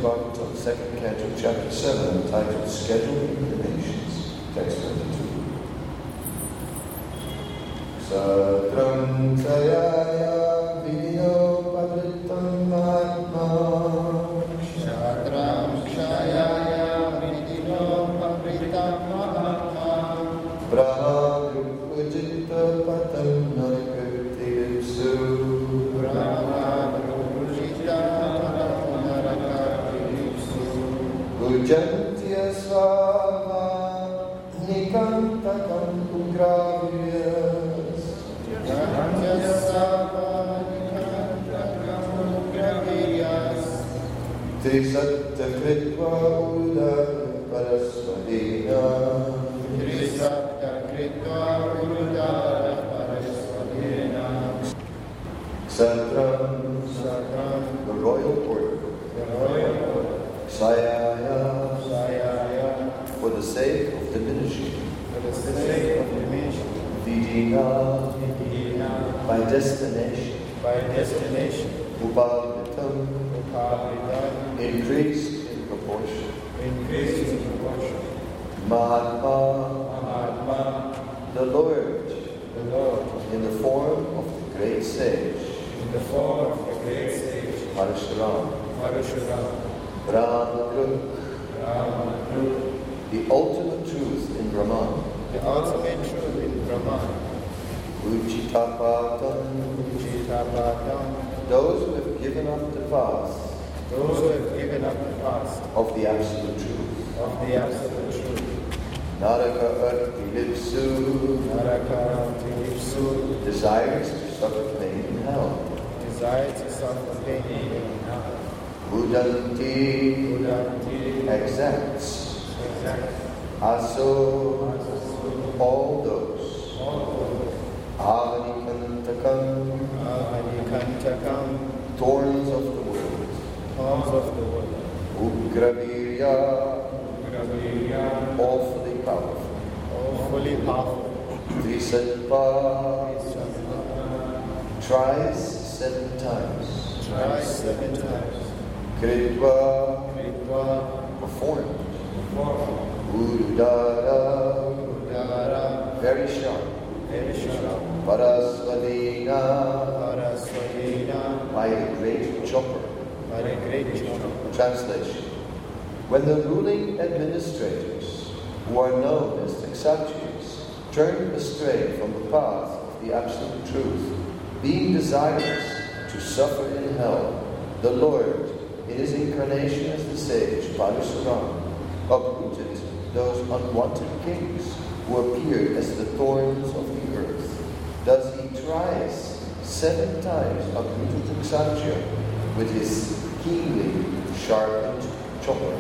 Bhagavatam, 2nd Canto, Chapter 7, entitled Scheduling Incarnations, Text 22. Satram Sayaya Vidino Padritam Mahatma Satram Sayaya Vidino Padritam Mahatma Brahma Ujita Patam Narakirtiyatsu Ujantya Svava Nikantakam Ugravyas Ujantya Svava Nikantakam Ugravyas Trisatta Kritva Uda Parasvadina Trisatta Kritva Uda Parasvadina Satram, the royal order, Sayaya, for the sake of diminishing, Vidina, by destination, Upalitam, increased in proportion, Mahatma, the Lord, in the form of the great sage, Parashuram, Brahma, the ultimate truth in Brahman, Ujitapatam, those who have given up the path of the absolute truth, Naraka Artilipsu, desires to suffer pain in hell. Budanti exacts. Aso, all those. Avanikantakam, thorns of the world. Ugravirya, awfully powerful. Trisattva, tries 7 times. Kritva, performed. Udara, very sharp. Parasvadina, by a great chopper. Translation. When the ruling administrators, who are known as the Kshatriyas, turn astray from the path of the absolute truth, being desirous to suffer in hell, the Lord, in his incarnation as the sage, Parashuram, uprooted those unwanted kings who appeared as the thorns of the earth. Thus he thrice 7 times uprooted the Kshatriya with his keenly sharpened chopper.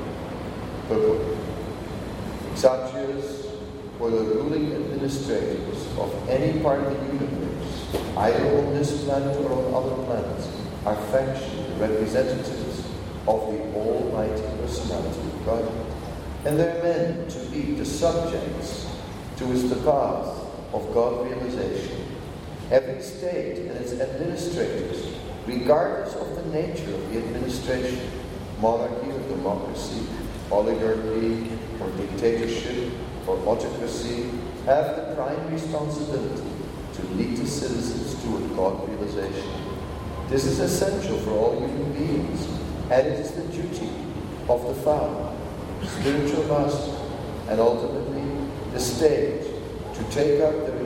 Kshatriyas were the ruling administrators of any part of the universe, either on this planet or on other planets, are faction representatives of the Almighty Personality of God. And they're meant to be the subjects towards the path of God realization. Every state and its administrators, regardless of the nature of the administration, monarchy or democracy, oligarchy or dictatorship or autocracy, have the prime responsibility to lead the citizens toward God realization. This is essential for all human beings, and it is the duty of the Father, spiritual master, and ultimately the state to take up the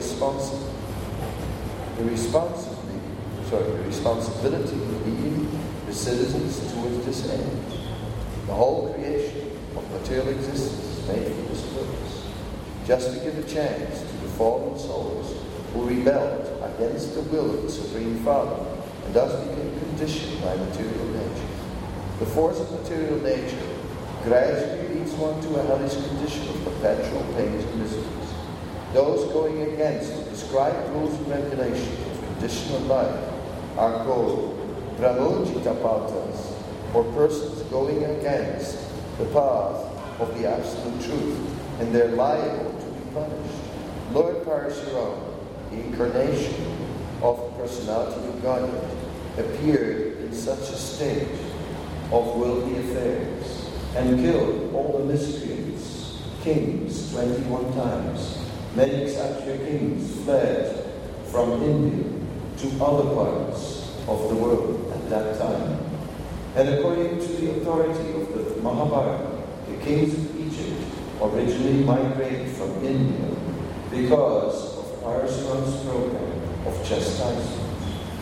responsibility of leading the citizens towards this end. The whole creation of material existence is made for this purpose, just to give a chance to the fallen souls who rebelled against the will of the Supreme Father and thus became conditioned by material nature. The force of material nature gradually leads one to a hellish condition of perpetual pains and miseries. Those going against the prescribed rules and regulations of conditional life are called Brahmojitapatas, or persons going against the path of the absolute truth, and they're liable to be punished. Lord Parashuram, the incarnation of the personality of Godhead, appeared in such a state of worldly affairs, and killed all the miscreants, kings 21 times. Many Kshatriya kings fled from India to other parts of the world at that time. And according to the authority of the Mahabharata, the kings of Egypt originally migrated from India because of Parashuram's program of chastisement.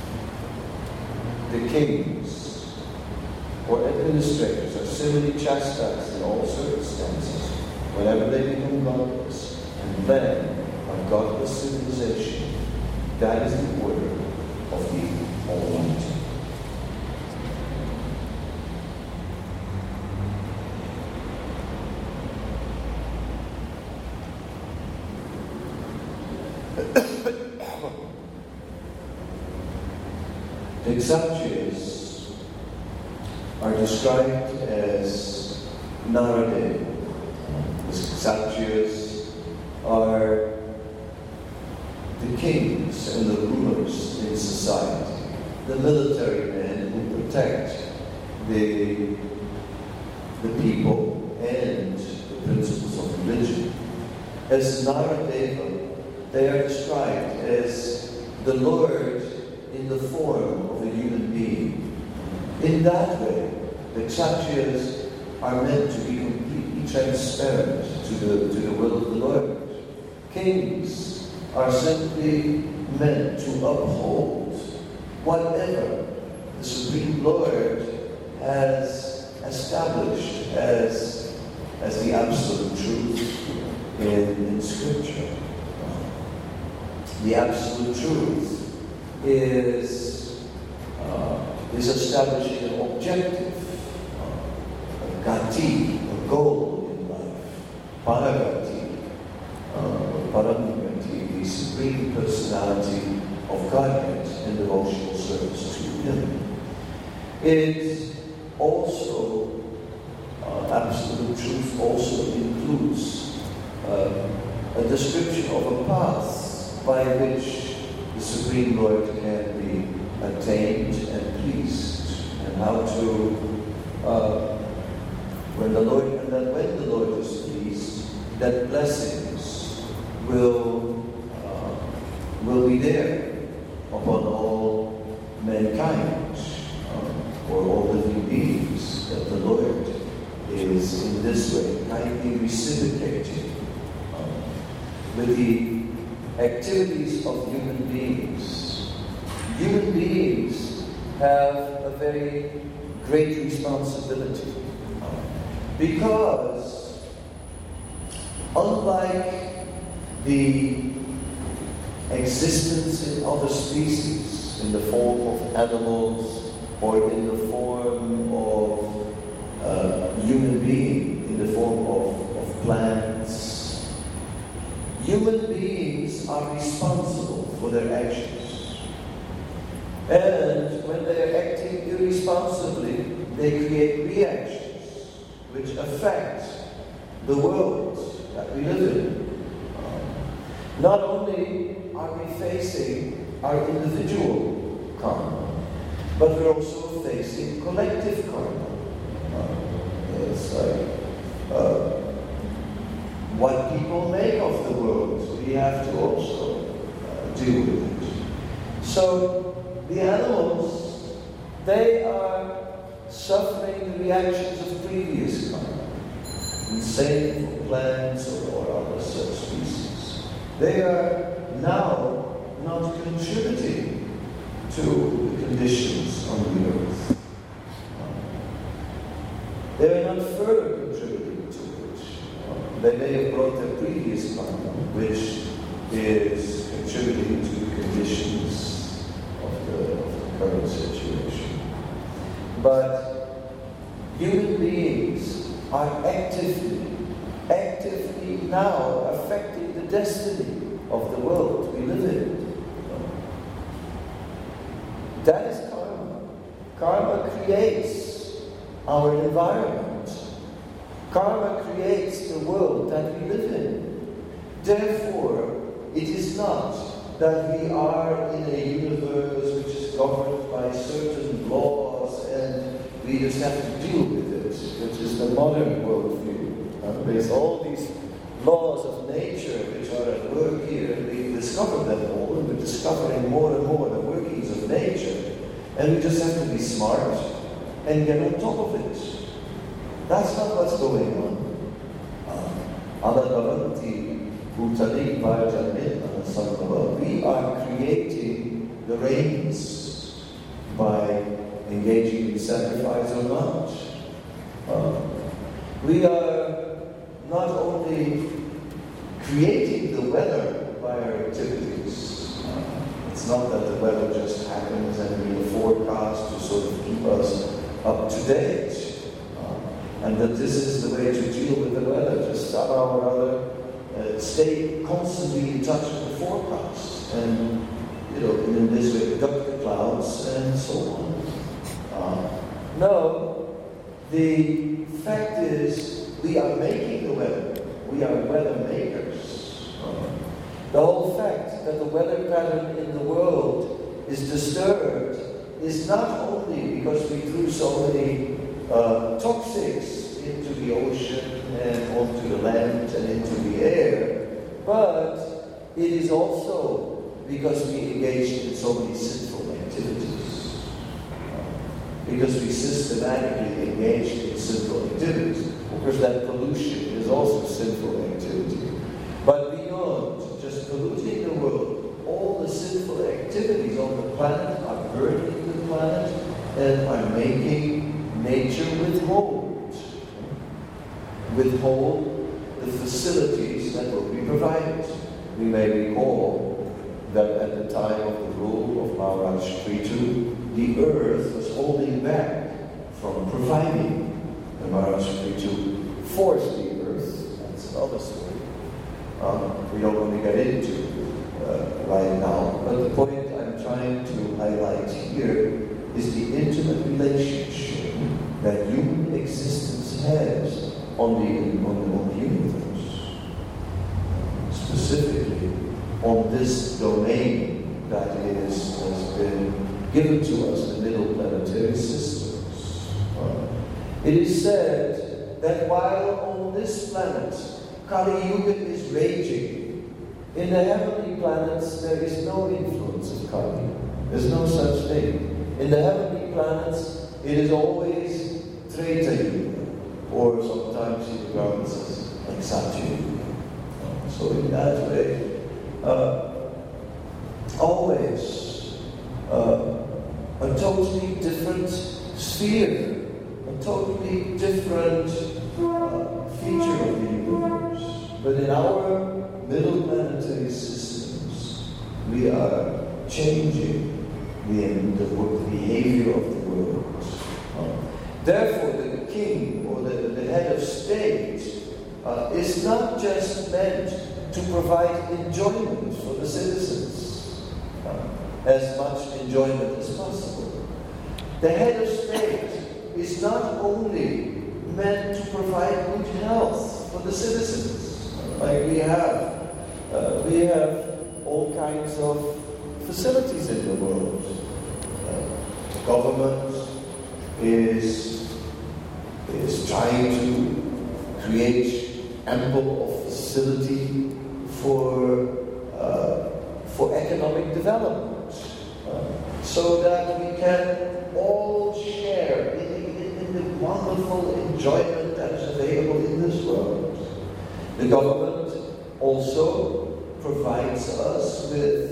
The kings or administrators are similarly chastised in all circumstances whenever they become godless and then a godless civilization. That is the order of the Almighty. The Kshatriyas are described as Narade. The Kshatriyas are the kings and the rulers in society, the military men who protect the people and the principles of religion. As Naradeva, they are described as the Lord in the form of a human being. In that way, the Kshatriyas are meant to be completely transparent to the will of the Lord. Kings are simply meant to uphold whatever the Supreme Lord has established as the absolute truth in Scripture. The absolute truth is establishing an objective, a gati, a goal in life, paragati, paramagati, the supreme personality of Godhead in devotional service to Him. It also, absolute truth also includes a description of a path by which the Supreme Lord can be attained and pleased, and how to, when the Lord is pleased, that blessings will be there upon all mankind, or all living beings, that the Lord is in this way kindly reciprocating with the activities of human beings. Human beings have a very great responsibility because unlike the existence in other species, in the form of animals or in the form of human being, in the form of plants, human beings are responsible for their actions. And when they are acting irresponsibly, they create reactions which affect the world that we live in. Not only are we facing our individual karma, but we're also facing collective karma. It's like what people make of the world, we have to also deal with it. So the animals, they are suffering the reactions of previous karma. And same for plants or other such species. They are now not contributing to the conditions on the earth. They are not further contributing to it. They may have brought their previous karma, which is contributing to the conditions of the current situation. But human beings are actively now affecting the destiny of the world we live in. That is karma. Karma creates our environment. Karma creates the world that we live in. Therefore, it is not that we are in a universe which is governed by certain laws and we just have to deal with it, which is the modern worldview. There's all these laws of nature which are at work here, and we discover them all, and we're discovering more and more the workings of nature, and we just have to be smart and get on top of it. That's not what's going on. We are creating the rains by engaging in sacrifice or not. We are not only creating the weather by our activities. It's not that the weather just happens and we forecast to sort of keep us up to date. And that this is the way to deal with the weather, just somehow or other stay constantly in touch with the forecast. And, in this way, duck the clouds and so on. No, the fact is, we are making the weather. We are weather makers. The whole fact that the weather pattern in the world is disturbed is not only because we threw so many toxics into the ocean and onto the land and into the air, but it is also because we engaged in so many sinful activities. Because we systematically engaged in sinful activities. Of course, that pollution is also sinful activity. But beyond just polluting the world, all the sinful activities on the planet are burdening the planet and are making nature withhold the facilities that will be provided. We may recall that at the time of the rule of Maharaj Prithu, the earth was holding back from providing. And Maharaj Prithu forced the earth. That's another story. We don't want to get into right now. But the point I'm trying to highlight here is the intimate relationship that human existence has on the universe. Specifically, on this domain that has been given to us, the middle planetary systems. It is said that while on this planet, Kali Yuga is raging, in the heavenly planets there is no influence of Kali. There's no such thing. In the heavenly planets, it is always Treta Yuga, or sometimes in the ground says like Satya Yuga. So in that way, always a totally different sphere, a totally different feature of the universe. But in our middle planetary systems, we are changing the behavior of the world. Therefore, the king or the head of state is not just meant to provide enjoyment for the citizens, as much enjoyment as possible. The head of state is not only meant to provide good health for the citizens. Like we have all kinds of facilities in the world. The government is trying to create ample facility for economic development, so that we can all share in the wonderful enjoyment that is available in this world. The government also provides us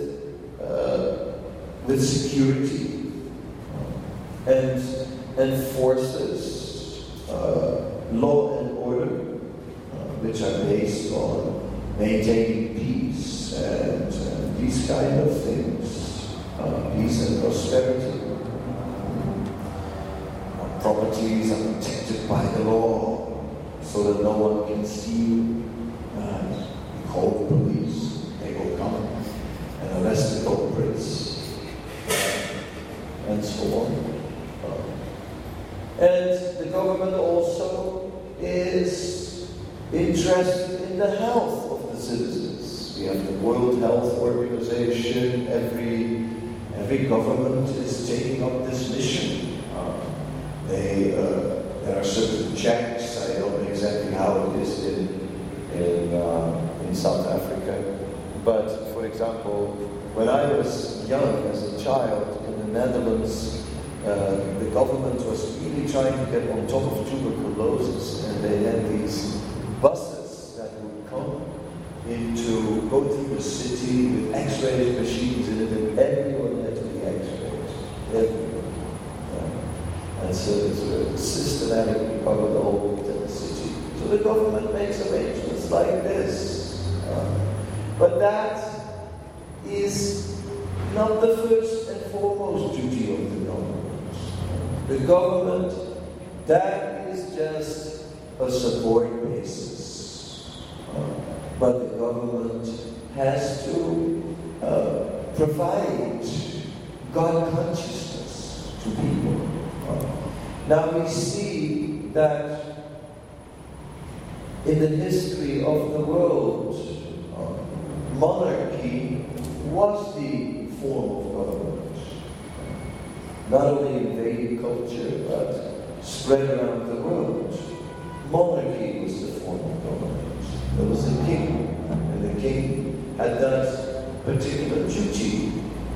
with security and enforces law and order, which are based on maintaining peace and these kind of things, peace and prosperity. Properties are protected by the law, so that no one can steal. We call the police; they will come and arrest the culprits, and so on. And the government also is interested in the health of the citizens. We have the World Health Organization. Every government is taking up this mission. There are certain checks. I don't know exactly how it is in South Africa, but for example, when I was young as a child in the Netherlands, the government was really trying to get on top of tuberculosis, and they had these buses that would come go through the city with X-ray machines in it, and everyone had to be X-rayed. Everyone. And so it's systematically covered the whole city. So the government makes arrangements like this. But that is not the first and foremost duty of the government. The government, that is just a support basis. But the government has to provide God consciousness to people. Now we see that in the history of the world, monarchy was the form of government. Not only in Vedic culture, but spread around the world. Monarchy was the form of government. There was a king, and the king had that particular duty.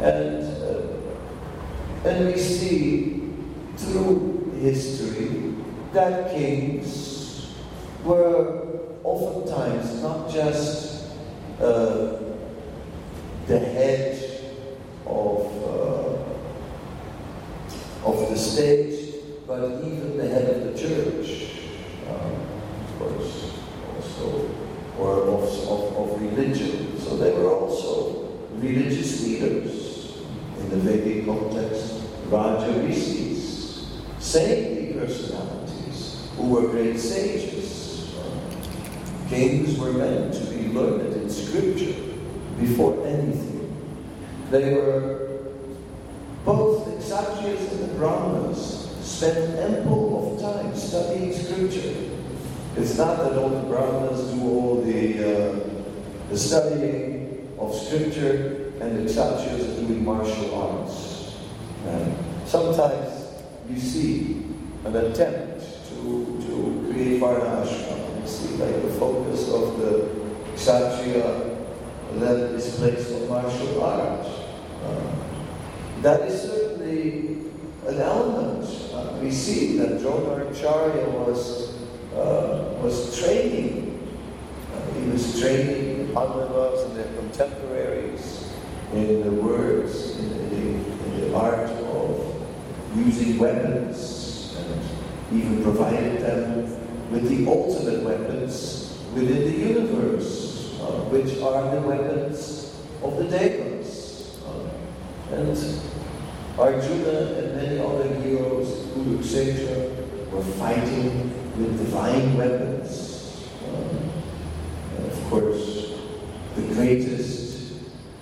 And we see through history that kings were oftentimes not just the head of the state, but even the head of the church, of course, also, or of religion. So they were also religious leaders in the Vedic context, Raja Rishis, saintly personalities who were great sages. Kings were meant to be learned in scripture before anything. They were, both the Kshatriyas and the Brahmanas spent ample of time studying scripture. It's not that all the Brahmanas do all the studying of scripture and the Kshatriyas are doing martial arts. Sometimes you see an attempt to create Varna Ashram. You see like the focus of the Kshatriya that is placed on martial art. That is certainly an element. We see that Dronacharya was training. He was training the Pandavas and their contemporaries in the words, in the art of using weapons, and even provided them with the ultimate weapons within the universe, which are the weapons of the Devas. And Arjuna and many other heroes, Kurukshetra, were fighting with divine weapons. And of course, the greatest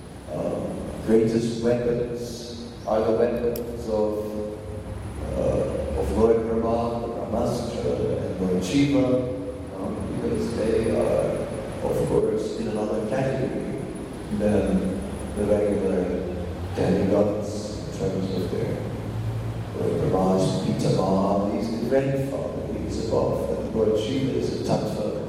weapons are the weapons of Lord Brahma, Brahmastra, and Lord Shiva, because they are, of course, in another category than the regular demigods in terms of their Brahma's Pitama, he's the grandfather, he's above, and Lord Shiva is a tattva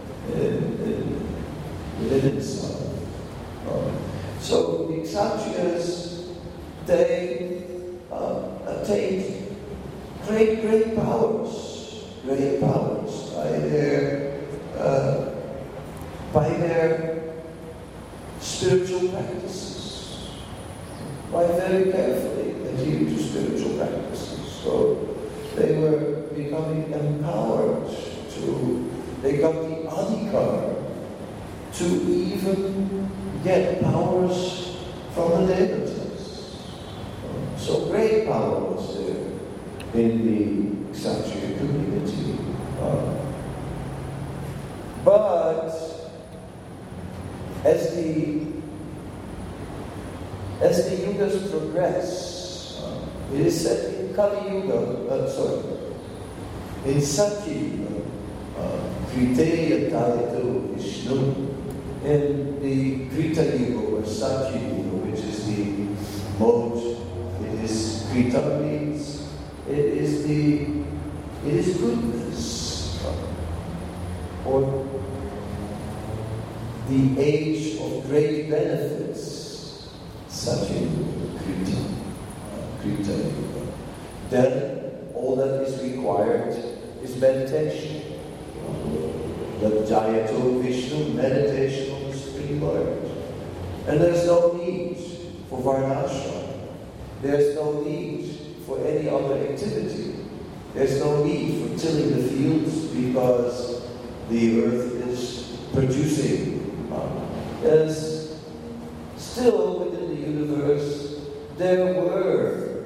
within himself. So the Kshatriyas, they attained great powers by their spiritual practices, by very carefully adhering to spiritual practices. So they were becoming empowered they got the adhikar to even get powers from the devatas. So great power was there in the Kshatriya community. But as the yugas progress, it is said in Kali Yuga, in Satya Yuga, Kriteya Tadito Vishnu, in the Krita Yuga or Satya Yuga, which is the mode, it is Krita means, it is the It is goodness. Or the age of great benefits, such in Krita Yuga. Then all that is required is meditation. The Jayato Vishnu, meditation on the Supreme Lord. And there's no need for Varnashram. There's no need for any other activity. There's no need for tilling the fields because the earth is producing. There's still within the universe, there were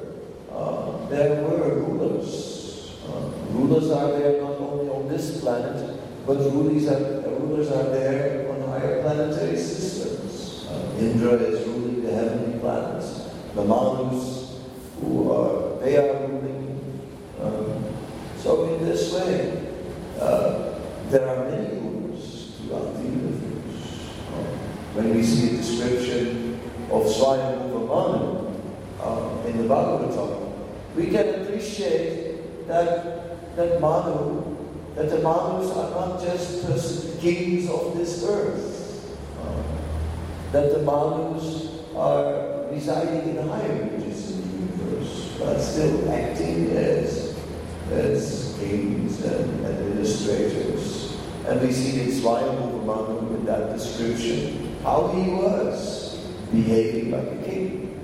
rulers. Rulers are there not only on this planet, but rulers are there on higher planetary systems. Indra is ruling the heavenly planets. The Manus, they are ruling. So in this way, there are many rulers throughout the universe. When we see a description of Swayambhuva Manu in the Bhagavatam, we can appreciate that the Manus are not just kings of this earth, that the Manus are residing in higher regions in the universe, but still acting as kings and administrators. And we see in Swayambhuva Manu in that description how he was behaving like a king.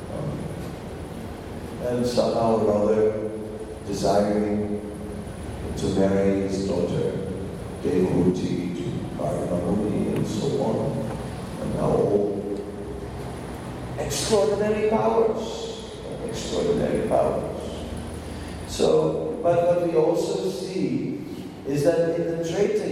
And somehow or other desiring to marry his daughter Devahuti to Bharamuni and so on. And now all extraordinary powers. So, but what we also see is that in the Treta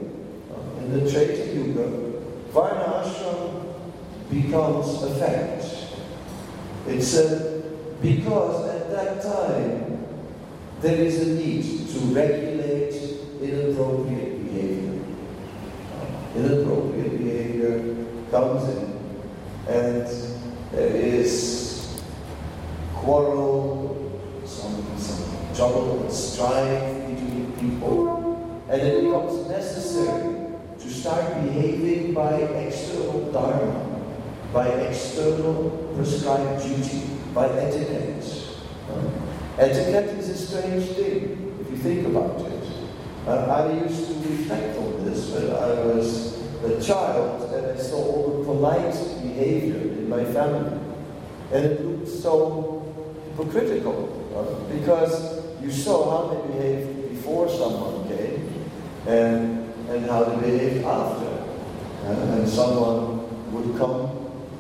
Yuga, Varna Ashram becomes a fact. It's because at that time there is a need to regulate inappropriate behavior. Inappropriate behavior comes in, and there is quarrel, some trouble and strife between people, and it becomes necessary to start behaving by external dharma, by external prescribed duty, by etiquette. Etiquette is a strange thing, if you think about it. I used to reflect on this when I was a child, and I saw all the polite behavior in my family. And it looked so hypocritical, because you saw how they behaved before someone came, and how they behave after. And someone would come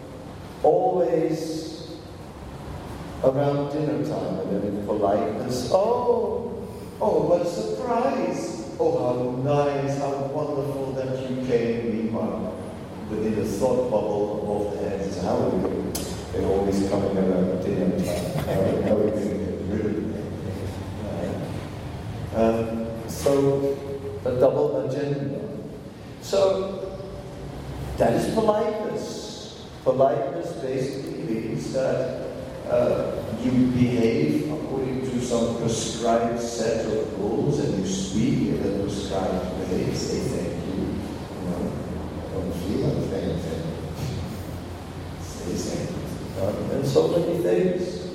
always around dinner time, and then in politeness, oh, what a surprise! Oh, how nice, how wonderful that you came, meanwhile. Within the thought bubble above the head is how are you doing? They're always coming around dinner time. How are you doing? Really? So, a double agenda. So, that is politeness. Politeness basically means that you behave according to some prescribed set of rules, and you speak in a prescribed way. Say thank you. Don't feel anything. Say thank you. And so many things.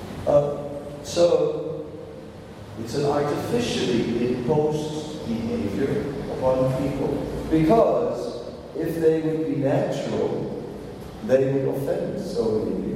So it's an artificially imposed behavior upon people, because if they would be natural, they would offend so many people.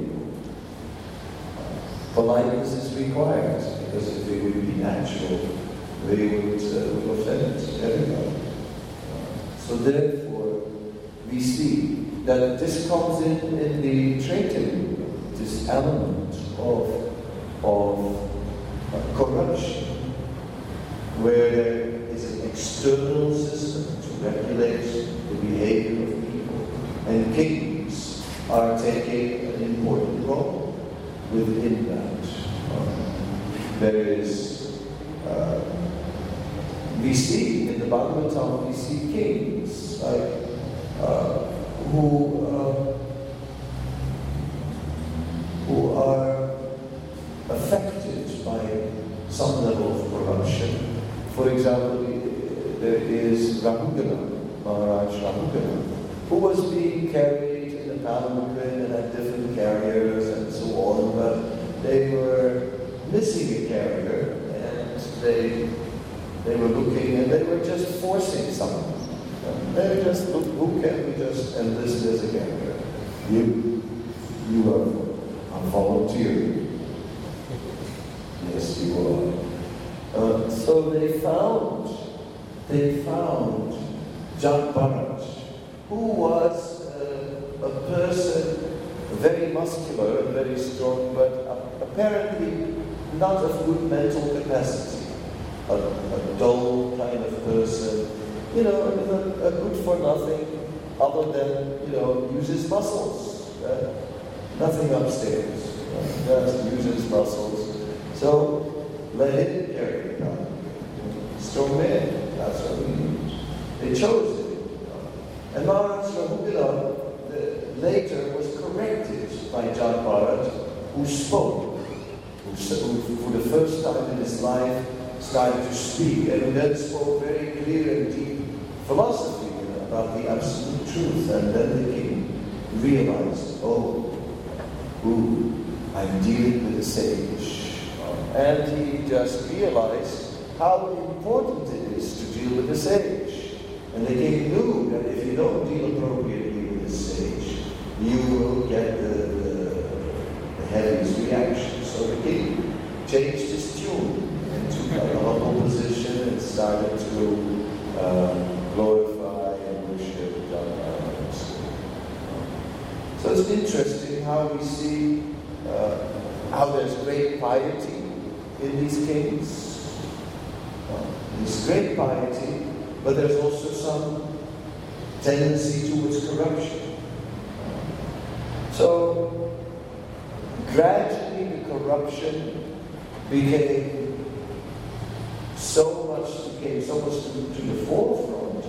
Politeness is required, because if they would be natural, they would offend everybody. So therefore, we see that this comes in the Treta Yuga, this element of corruption, where there is an external system to regulate the behavior of people, and kings are taking an important role within that. There is, we see in the Bhagavatam, we see kings like who are affected by some level of corruption. For example, there is Rahugana, Maharaj Rahugana, who was being carried in a palanquin and had different carriers and so on, but they were missing a carrier, and they were looking, and they were just forcing someone. They just look, who can we just enlist as a carrier? You are volunteering. Yes, you are. So they found Jat Bharat, who was a person very muscular and very strong, but apparently not of good mental capacity. A dull kind of person, a good for nothing other than, use his muscles. Nothing upstairs. Just use his muscles. So let him carry it on. Strong man, that's what we need. They chose it. And Maharaj Rahugana later was corrected by Jat Bharat, who spoke, who for the first time in his life started to speak, and then spoke very clear and deep philosophy about the absolute truth. And then the king realized, I'm dealing with a sage. And he just realized how important it is to deal with a sage. And the king knew that if you don't deal appropriately with a sage, you will get the heaviest reaction. So the king changed his tune and took a humble position and started to glorify and worship God. So it's interesting how we see how there's great piety in these kings. There's great piety, but there's also some tendency towards corruption. So gradually the corruption became so much to the forefront.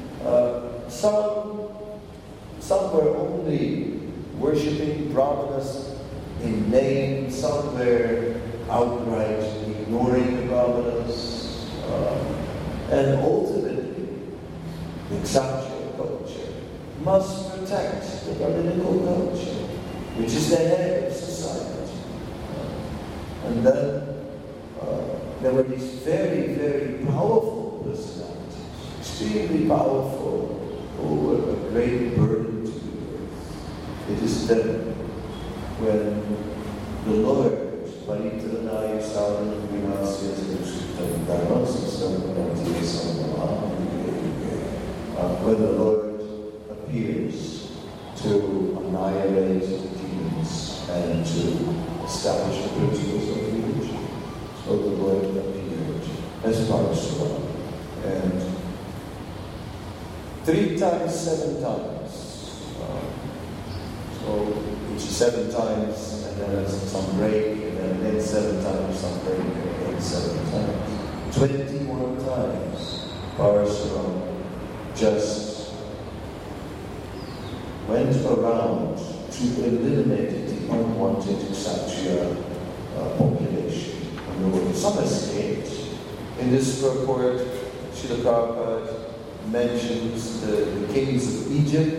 Some were only worshipping brahmanas in name, some were outright ignoring the brahmanas, and ultimately the Kshatriya culture must protect the Brahminical culture, which is the head of society. And then there were these very, very powerful personalities, extremely powerful, who were a great burden to the earth. It is then when the Lord, Paritranaya Sadhana Vinasya Srishtam Dharma Sistam when the Lord appears to annihilate the demons and to establish the principles of religion. So the Lord appeared as Parasura, and 3 times, 7 times. So each 7 times, and then there's some break, and then again 7 times, some break, and again 7 times. 21 times, Parasura just went around to eliminate the unwanted Kshatriya population. And some escaped. In this purport, Srila Prabhupada mentions the kings of Egypt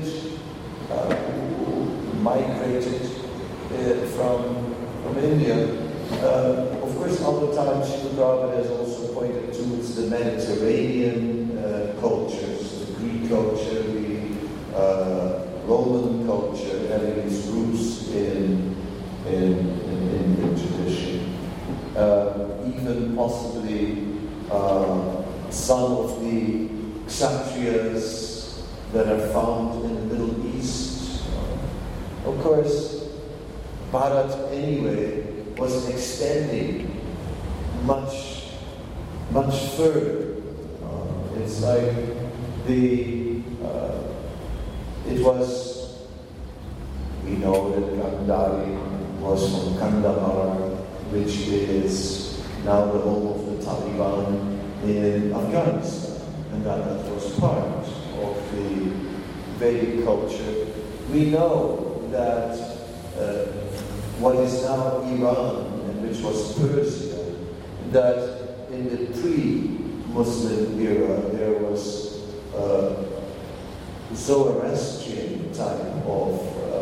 who migrated from India. Of course, other times Srila Prabhupada has also pointed towards the Mediterranean cultures, the Greek culture, the Roman culture, having its roots in Indian tradition. Even possibly some of the Kshatriyas that are found in the Middle East. Of course, Bharat anyway was extending much further. It's like we know that Gandhari was from Kandahar, which is now the home of the Taliban in Afghanistan, and that was part of the Vedic culture. We know that what is now Iran, and which was Persia, that in the Muslim era, there was Zoroastrian type of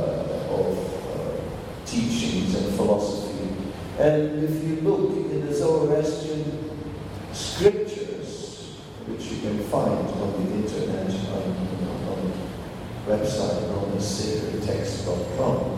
teachings and philosophy. And if you look in the Zoroastrian scriptures, which you can find on the internet, on the website known as sacredtext.com,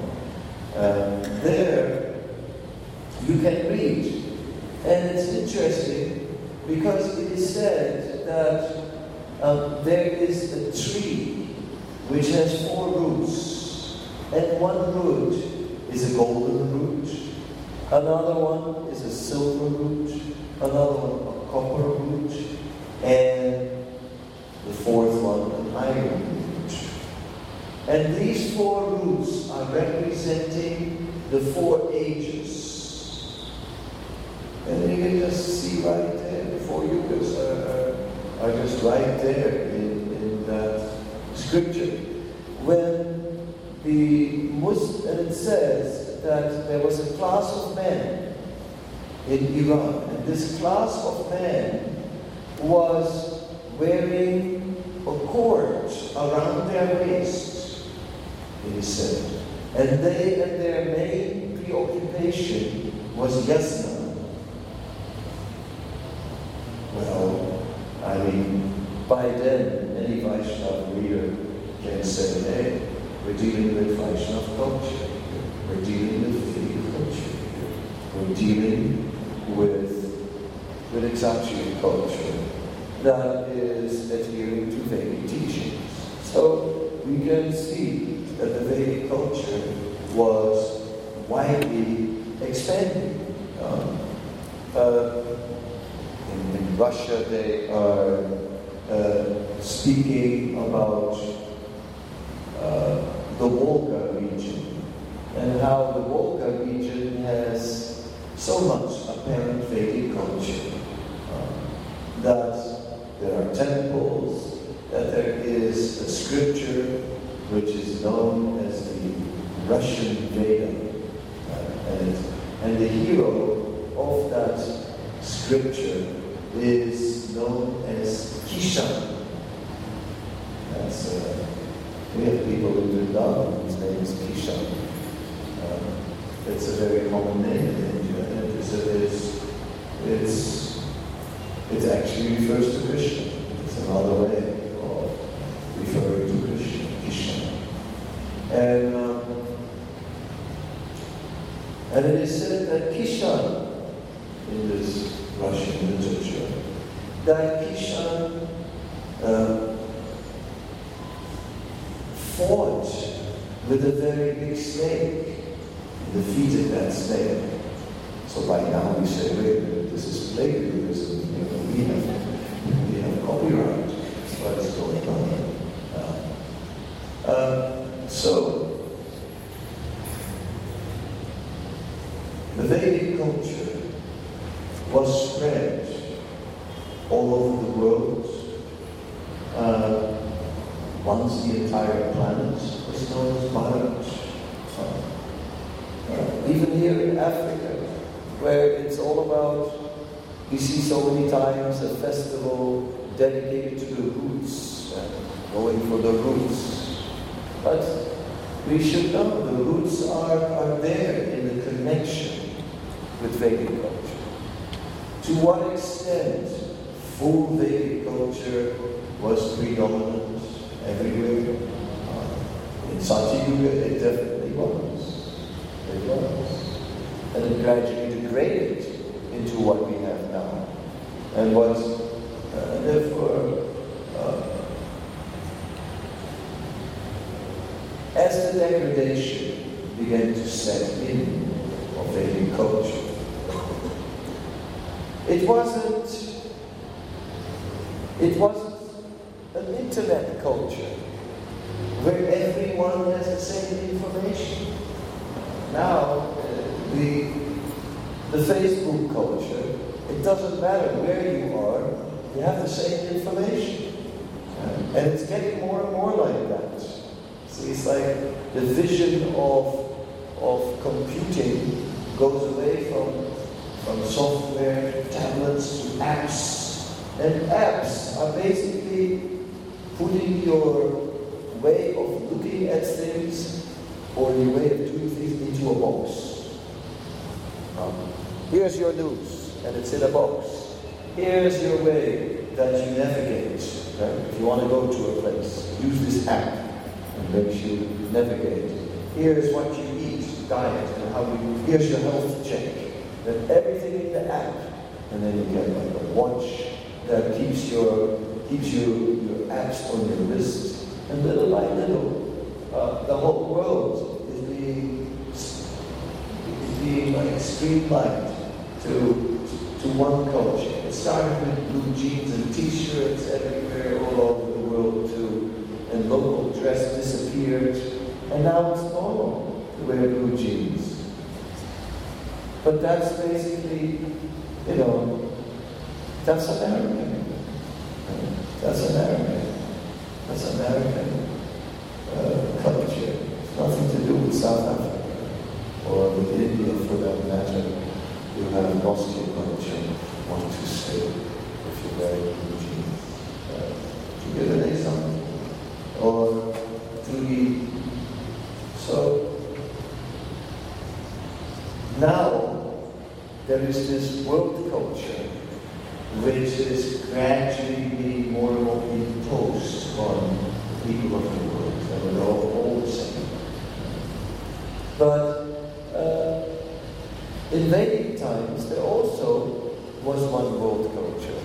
there you can read. And it's interesting because it is said that there is a tree which has 4 roots, and one root is a golden root, another one is a silver root, another one a copper root, and the 4th one an iron root. And these 4 roots are representing the 4 ages. And you can just see right there, the 4 yugas are just right there in that scripture. When the Muslim, and it says that there was a class of men in Iran, and this class of men was wearing a cord around their waist, it is said. And their main preoccupation was yasna. Well, I mean, by then, any Vaishnava reader can say, hey, we're dealing with Vaishnava culture, we're dealing with Vedic culture, we're dealing with Exarchian culture that is adhering to Vedic teachings. So we can see that the Vedic culture was widely expanding. In Russia, they are speaking about the Volga region and how the Volga region has so much apparent Vedic culture that there are temples, that there is a scripture which is known as the Russian Veda, and the hero of that scripture is known as Kishan. That's we have people in Vrindavan whose name is Kishan. It's a very common name in India, and it actually refers to Krishna. It's another way of referring to Krishna, Kishan. And it is said that Kishan, in this Russian literature, that Kishan fought with a very big snake and defeated that snake. So by now we say, wait a minute, this is plagiarism. We have copyright. That's what is going on. So the Vedic culture was spread all over the world. Once the entire planet was known as Bharat. Even here in Africa, where it's all about, we see so many times a festival dedicated to the roots, going for the roots. But we should know the roots are there in the connection with Vedic culture. To what extent full Vedic culture was predominant everywhere? In Satyuga, it definitely was. It was. And it gradually degraded into what we have now. And was, therefore, as the degradation began to set in of Vedic culture, it wasn't an internet culture where everyone has the same information. Now, the Facebook culture, it doesn't matter where you are, you have the same information. And it's getting more and more like that. See, it's like the vision of computing goes away from software, tablets, to apps, And apps are basically putting your way of looking at things or your way of doing things into a box. Here's your news, and it's in a box. Here's your way that you navigate. Right? If you want to go to a place, use this app and makes you navigate. Here's what you eat, diet, and how you. Here's your health check. Then everything in the app, and then you get like a watch that keeps your apps on your wrist, and little by little, the whole world is being like streamlined to one culture. It started with blue jeans and t-shirts everywhere, all over the world too, and local dress disappeared, and now it's normal to wear blue jeans. But that's basically, that's American. That's American. That's American culture. It's nothing to do with South Africa or with India for that matter. You have lost your culture. What to say if you wear blue jeans? To give an example, or to eat. So now there is this world culture which is gradually being more and more imposed on people of the world, and we're all the same. But in Vedic times, there also was one world culture,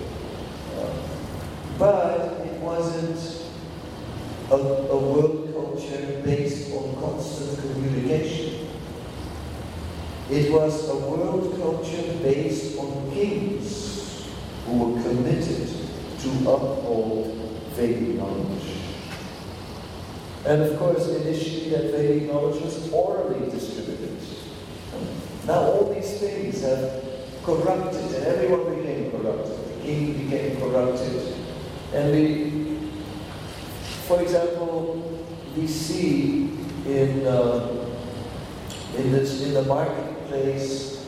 but it wasn't a world culture based on constant communication. It was a world culture based on kings who were committed to uphold Vedic knowledge. And of course, initially that Vedic knowledge was orally distributed. Now all these things have corrupted, and everyone became corrupted. The king became corrupted. And for example, we see in the marketplace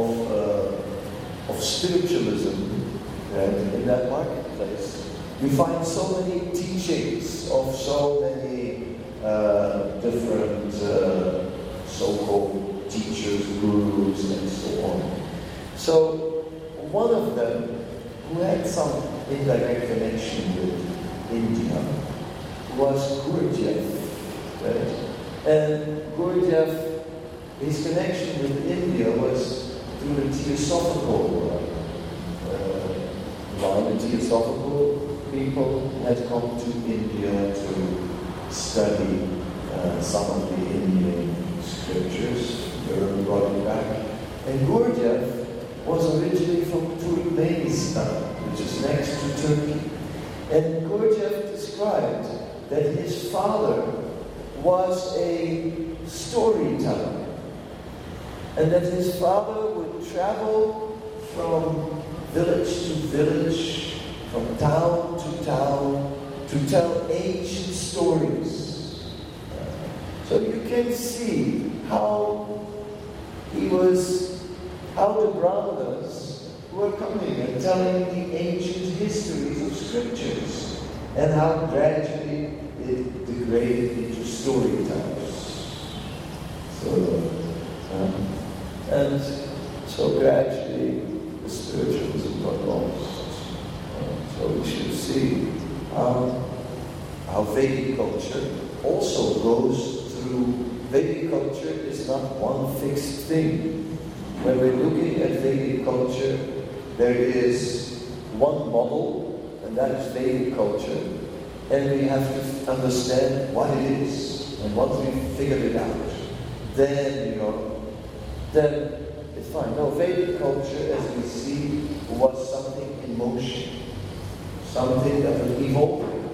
of spiritualism, in that marketplace, you find so many teachings of so many different so-called teachers, gurus, and so on. So one of them, who had some indirect connection with India, was Gurdjieff. Right? And Gurdjieff, his connection with India was through the Theosophical line. The Theosophical people had come to India to study some of the Indian scriptures. They were brought it back. And Gurdjieff was originally from Turkmenistan, which is next to Turkey. And Gurdjieff described that his father was a storyteller, and that his father would travel from village to village, from town to town, to tell ancient stories. So you can see how the Brahmanas were coming and telling the ancient histories of scriptures, and how gradually it degraded into storytellers. So gradually the spiritualism got lost. So we should see how Vedic culture also goes through. Vedic culture is not one fixed thing. When we're looking at Vedic culture, there is one model, and that is Vedic culture. And we have to understand what it is. And once we've figured it out, then it's fine. No, Vedic culture, as we see, was something in motion. Something that was evolving.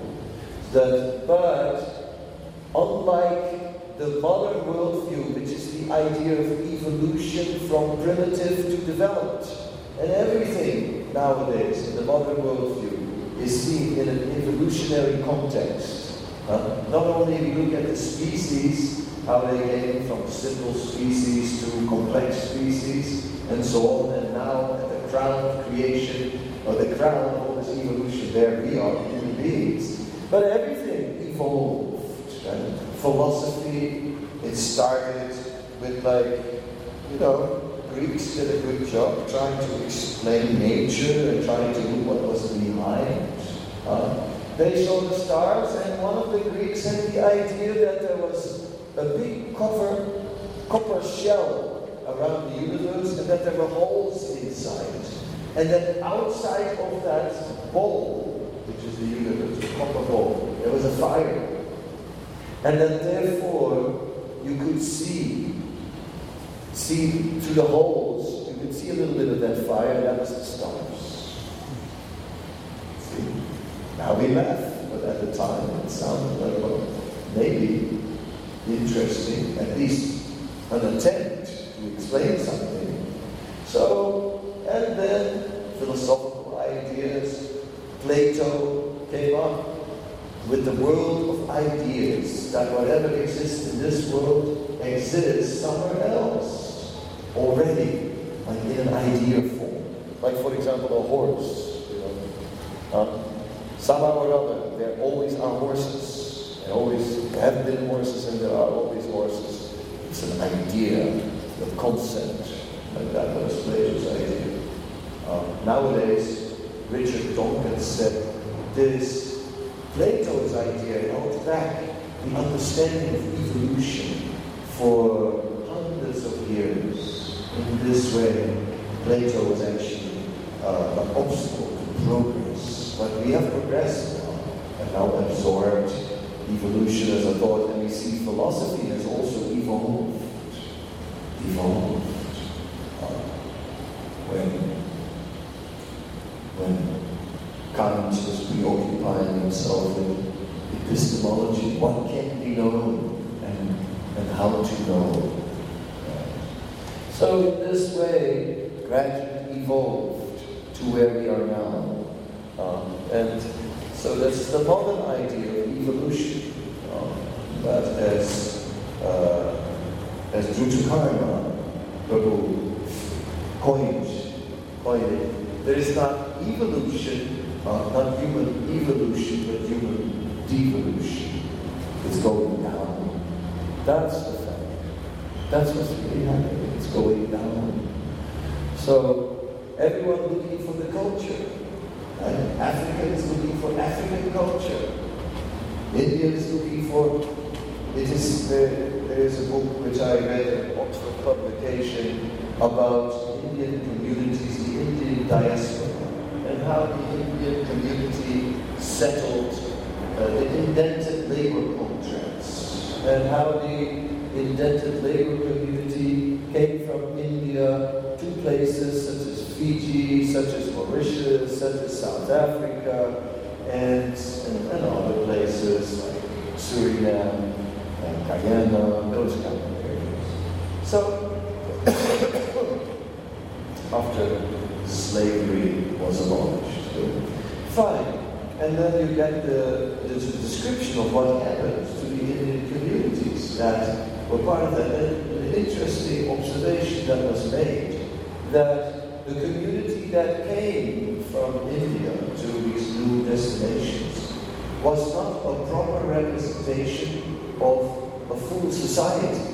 But unlike the modern worldview, which is the idea of evolution from primitive to developed, and everything nowadays in the modern worldview is seen in an evolutionary context. Not only we look at the species, how they came from simple species to complex species, and so on, and now at the crown of creation, or the crown of all the this evolution. There we are, human beings. But everything evolved. Right? Philosophy, it started with Greeks did a good job trying to explain nature and trying to do what was behind. They saw the stars, and one of the Greeks had the idea that there was a big copper shell around the universe and that there were holes inside. And that outside of that ball, which is the universe, the copper ball, there was a fire. And that therefore you could see through the holes, you could see a little bit of that fire, and that was the stars. See? Now we laugh, but at the time it sounded like, well, maybe interesting, at least an attempt to explain something. So, and then philosophical ideas. Plato came up with the world of ideas, that whatever exists in this world exists somewhere else already, like in an idea form. Like, for example, a horse. Somehow or other, there always are horses. There always have been horses, and there are always horses. It's an idea, a concept, like that was Plato's idea. Nowadays, Richard Dawkins said this Plato's idea held back the understanding of evolution for hundreds of years. In this way, Plato was actually an obstacle to progress. But we have progressed now, and now absorbed evolution as a thought, and we see philosophy has also evolved. When Kant was preoccupying himself with epistemology, what can be known and how to know. So in this way, gradually evolved to where we are now. And so that's the modern idea of evolution. But as Dhruta Prabhu coined it, there is not evolution, not human evolution, but human devolution. It's going down. That's the fact. That's what's really happening. It's going down. So everyone looking for the culture. Right? Africa is looking for African culture. India is looking for. There is a book which I read, an Oxford publication, about Indian communities, the Indian diaspora, and how the Indian community settled the indented labor contracts, and how the indented labor community came from India to places such as Fiji, such as Mauritius, such as South Africa, and other places like Suriname and Guyana, those kind of areas. So, after slavery was abolished, fine. And then you get the description of what happened to the Indian communities that were part of that. An interesting observation that was made, that the community that came from India to these new destinations was not a proper representation of a full society.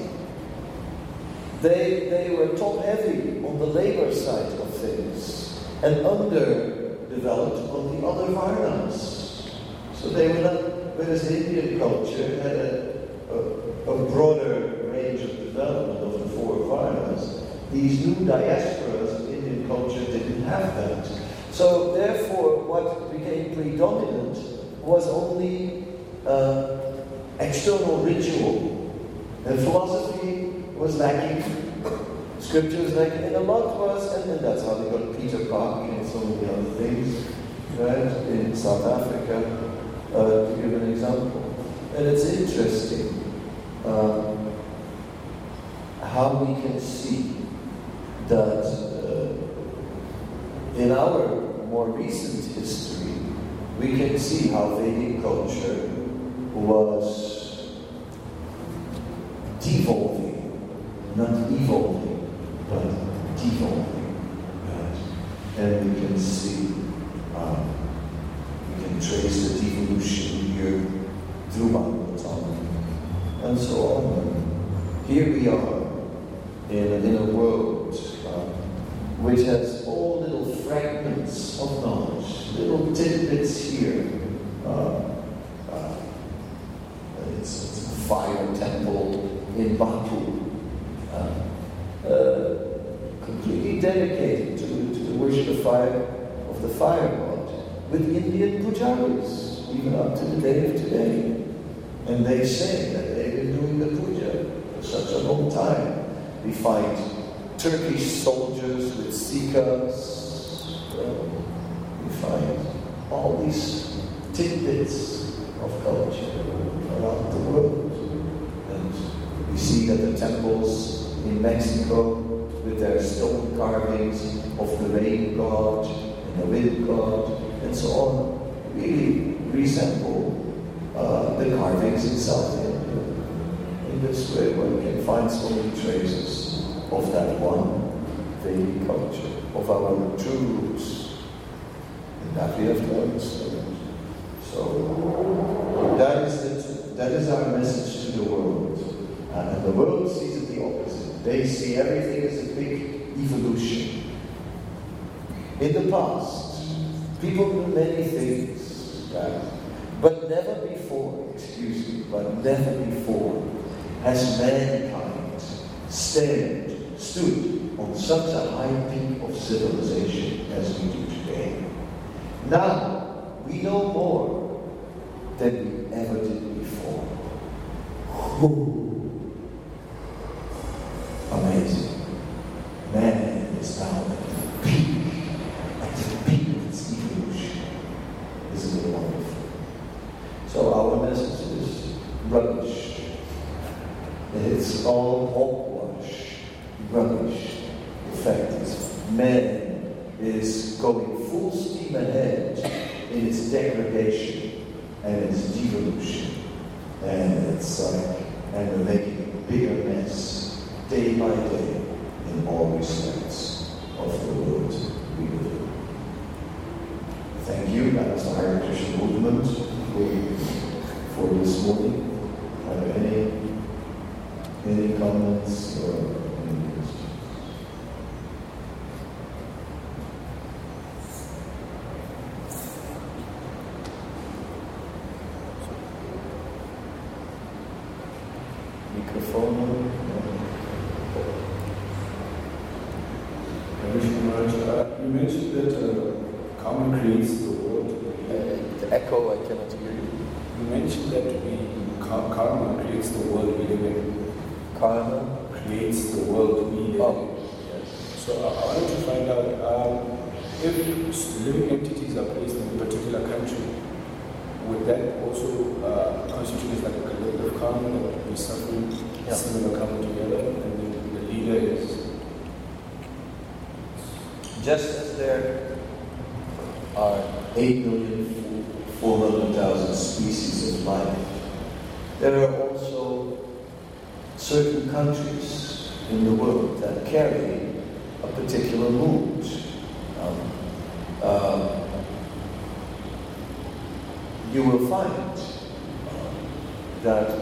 They were top-heavy on the labor side of things and underdeveloped on the other varnas. So they were not, whereas Indian culture had a broader range of development of the four varnas, these new diasporas of Indian culture didn't have that. So therefore, what became predominant was only external ritual. And philosophy was lacking, scripture was lacking, and a lot was, and that's how they got Peter Park and so many other things, right, in South Africa, to give an example. And it's interesting how we can see that in our more recent history, we can see how Vedic culture was devolving, not evolving, but devolving. Right? And we can see can trace the devolution here through Bible time, and so on. Here we are in a world which has all little fragments of knowledge, little tidbits here. It's a fire temple in Baku, completely dedicated to the worship of the fire god, with Indian pujaris, even up to the day of today. And they say that they've been doing the puja for such a long time. We find Turkish soldiers with sikas. We find all these tidbits of culture around the world. And we see that the temples in Mexico, with their stone carvings of the rain god and the wind god and so on, really resemble the carvings in South India. In this way, one can find so many traces of that one Vedic culture, of our true roots, and that we have to understand. So that is our message to the world, and the world sees it the opposite. They see everything as a big evolution. In the past, people knew many things, but never before, never before has mankind stood on such a high peak of civilization as we do today. Now, we know more than we ever did before. Amazing. Man is now at the peak of its evolution. Isn't it wonderful? So our message is rubbish. It's all hogwash, rubbish. The fact is, man is going full steam ahead in its degradation and its devolution. And we're making a bigger mess day by day in all respects of the world we live in. Thank you. That is the Hare Krishna movement for this morning. Are there any comments or any questions? Microphone. You mentioned that karma creates the world. The echo, I cannot hear you. You mentioned that karma creates the world we live in. Karma creates the world we live in. Oh, yes. So I wanted to find out if living entities are placed in a particular country, would that also constitute as like a collective karma that we suffering similar karma together, and then the leader is. Just as there are 8,400,000 species of life, there are also certain countries in the world that carry a particular mood. You will find that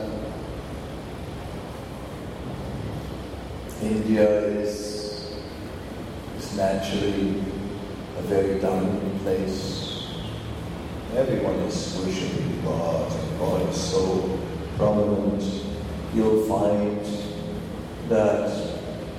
India is naturally a very dominant place. Everyone is worshiping God, and God is so prominent. You'll find that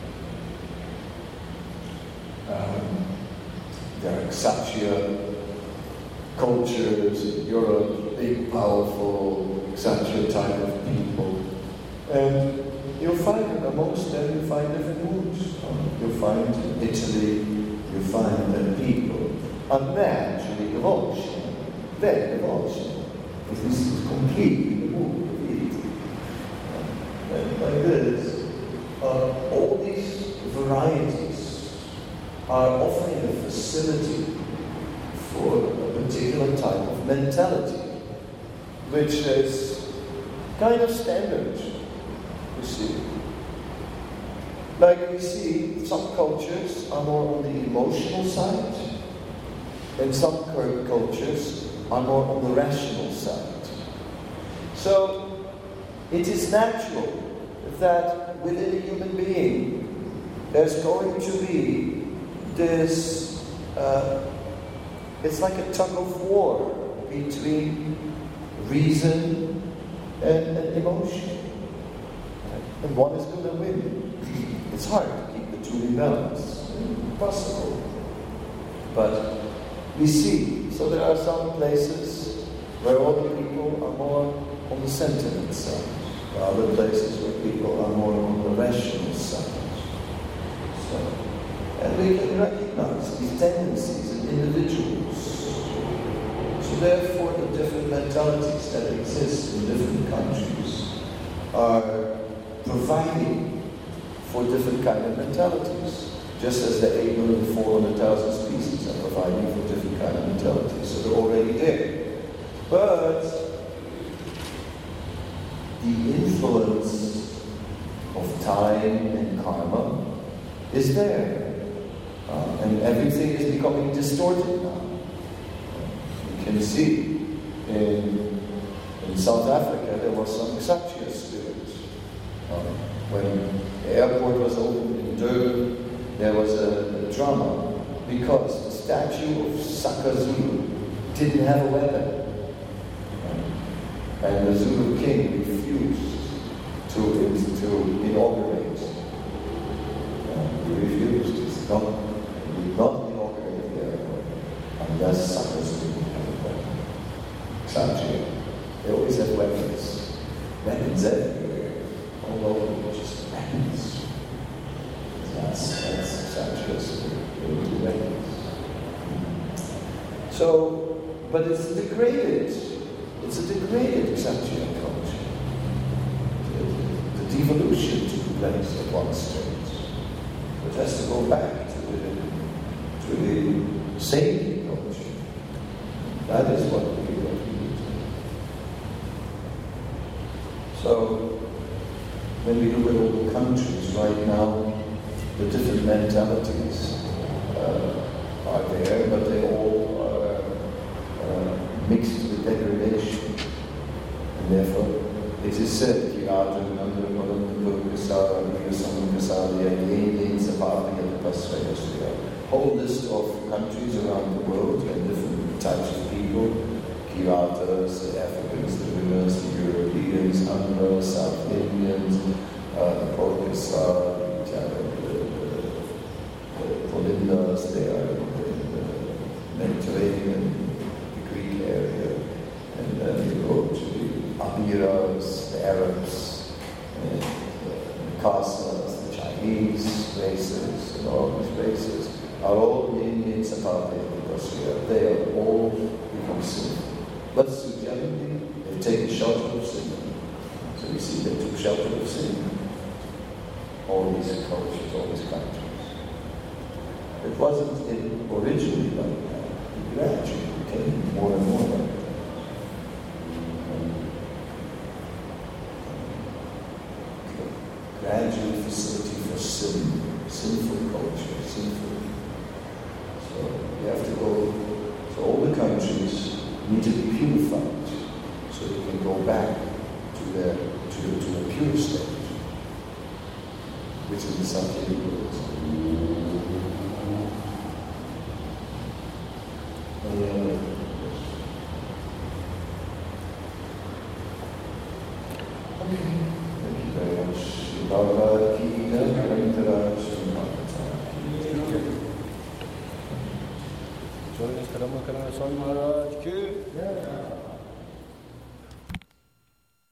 there are Kshatriya cultures in Europe, big, powerful Kshatriya type of people. And you'll find amongst them, you'll find different moods. You'll find in Italy, you'll find that people are naturally devotional, very devotional. This is completely the mood of it. And like this, all these varieties are offering a facility for a particular type of mentality, which is kind of standard, you see. Like we see, some cultures are more on the emotional side, and some cultures are more on the rational side. So, it is natural that within a human being, there's going to be this, it's like a tug of war between reason and emotion. And one is going to win. It's hard to keep the two in balance. Impossible. But we see, so there are some places where all the people are more on the sentiment side. There are other places where people are more on the rational side. So, and we can recognize these tendencies in individuals. So therefore the different mentalities that exist in different countries are providing for different kind of mentalities. Just as the 8,400,000 species are providing for different kind of mentalities. So they're already there. But the influence of time and karma is there. And everything is becoming distorted now. You can see in South Africa there was some Kshatriya spirit. When the airport was opened in Durban, there was a drama because the statue of Saka Zulu didn't have a weapon. And the Zulu king refused to inaugurate. He refused. He said, no, he will not inaugurate the airport unless Saka Zulu have a weapon. Kshatriya, they always have weapons. Weapons everywhere. All over, just weapons. That's so, but it's a degraded Kshatriya culture. The devolution took place at one stage. It has to go back to the saintly culture. That is what we need. So, when we look at all the countries right now, the different mentalities are there, but they all are mixed with degradation. And therefore, it is said, whole list of countries around the world and different types of people, Kiratas, the Africans, the Winners, the Europeans, Andhras, South Indians, the Caucasus, Polyndars, they are in the Mediterranean, the Greek area, and then you go to the Abiras, the Arabs, and the Khazars, the Chinese races, and all these races are all in Zapata because they are all become sinful. But generally, they take shelter of sin. So we see they took shelter of sin. All these cultures, all these countries. It wasn't originally like that. It gradually became more and more like that. Gradual facility for sin, sinful culture, sinful. So you have to go, so all the countries need to be purified so they can go back to the pure state, which is the Sankhya Yoga. Join us, Karama Karana Swami Maharaj ki.